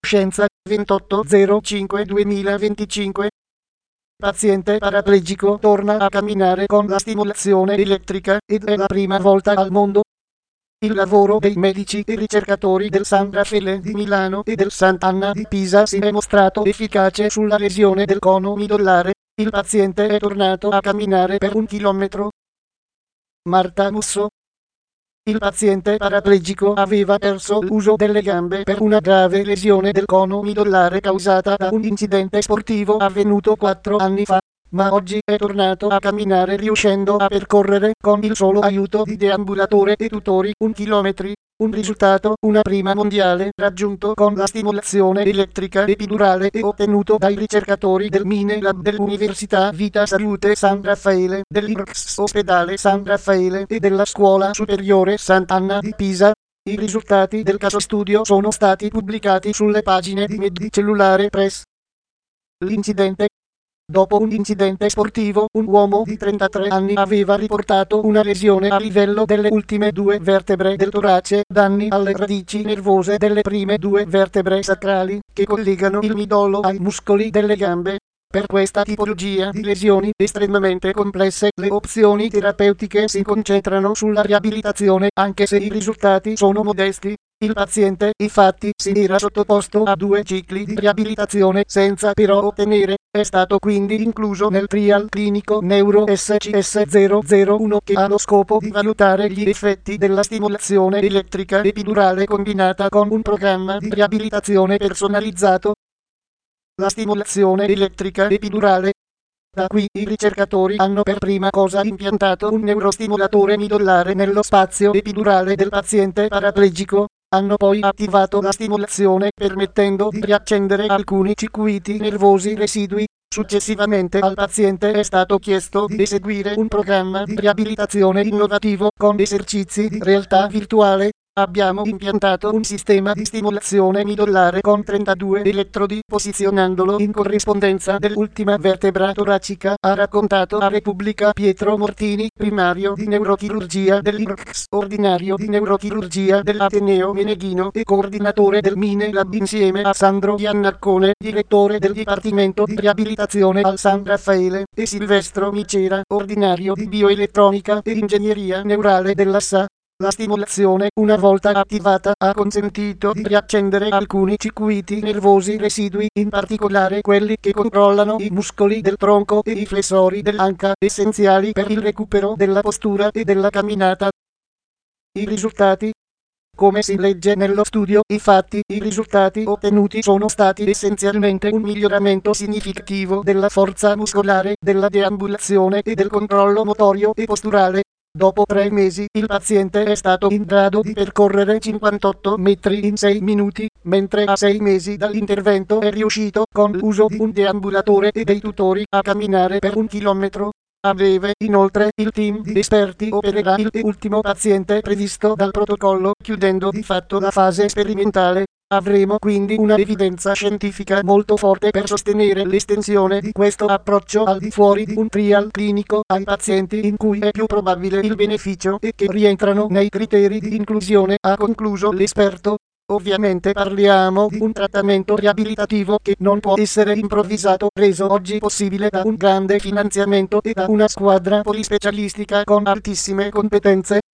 Scienza 28/05/2025. Paziente paraplegico torna a camminare con la stimolazione elettrica ed è la prima volta al mondo. Il lavoro dei medici e ricercatori del San Raffaele di Milano e del Sant'Anna di Pisa si è mostrato efficace sulla lesione del cono midollare. Il paziente è tornato a camminare per 1 chilometro. Marta Musso. Il paziente paraplegico aveva perso l'uso delle gambe per una grave lesione del cono midollare causata da un incidente sportivo avvenuto 4 anni fa, ma oggi è tornato a camminare riuscendo a percorrere con il solo aiuto di deambulatore e tutori 1 chilometro. Un risultato, una prima mondiale, raggiunto con la stimolazione elettrica epidurale e ottenuto dai ricercatori del Mine Lab dell'Università Vita Salute San Raffaele, dell'IRCS Ospedale San Raffaele e della Scuola Superiore Sant'Anna di Pisa. I risultati del caso studio sono stati pubblicati sulle pagine di Medicellulare Press. L'incidente. Dopo un incidente sportivo, un uomo di 33 anni aveva riportato una lesione a livello delle ultime 2 vertebre del torace, danni alle radici nervose delle prime 2 vertebre sacrali, che collegano il midollo ai muscoli delle gambe. Per questa tipologia di lesioni estremamente complesse, le opzioni terapeutiche si concentrano sulla riabilitazione, anche se i risultati sono modesti. Il paziente, infatti, si era sottoposto a 2 cicli di riabilitazione senza però ottenere. È stato quindi incluso nel trial clinico Neuro SCS 001 che ha lo scopo di valutare gli effetti della stimolazione elettrica epidurale combinata con un programma di riabilitazione personalizzato. La stimolazione elettrica epidurale. Da qui i ricercatori hanno per prima cosa impiantato un neurostimolatore midollare nello spazio epidurale del paziente paraplegico. Hanno poi attivato la stimolazione permettendo di riaccendere alcuni circuiti nervosi residui. Successivamente al paziente è stato chiesto di eseguire un programma di riabilitazione innovativo con esercizi di realtà virtuale. Abbiamo impiantato un sistema di stimolazione midollare con 32 elettrodi posizionandolo in corrispondenza dell'ultima vertebra toracica, ha raccontato a Repubblica Pietro Mortini, primario di neurochirurgia dell'IRCS, ordinario di neurochirurgia dell'Ateneo Meneghino e coordinatore del Mine Lab insieme a Sandro Iannaccone, direttore del Dipartimento di Riabilitazione al San Raffaele, e Silvestro Micera, ordinario di bioelettronica e ingegneria neurale della SA. La stimolazione, una volta attivata, ha consentito di riaccendere alcuni circuiti nervosi residui, in particolare quelli che controllano i muscoli del tronco e i flessori dell'anca, essenziali per il recupero della postura e della camminata. I risultati. Come si legge nello studio, infatti, i risultati ottenuti sono stati essenzialmente un miglioramento significativo della forza muscolare, della deambulazione e del controllo motorio e posturale. Dopo 3 mesi, il paziente è stato in grado di percorrere 58 metri in 6 minuti, mentre a 6 mesi dall'intervento è riuscito, con l'uso di un deambulatore e dei tutori, a camminare per 1 chilometro. A breve, inoltre, il team di esperti opererà il ultimo paziente previsto dal protocollo, chiudendo di fatto la fase sperimentale. Avremo quindi una evidenza scientifica molto forte per sostenere l'estensione di questo approccio al di fuori di un trial clinico ai pazienti in cui è più probabile il beneficio e che rientrano nei criteri di inclusione, ha concluso l'esperto. Ovviamente parliamo di un trattamento riabilitativo che non può essere improvvisato, reso oggi possibile da un grande finanziamento e da una squadra polispecialistica con altissime competenze.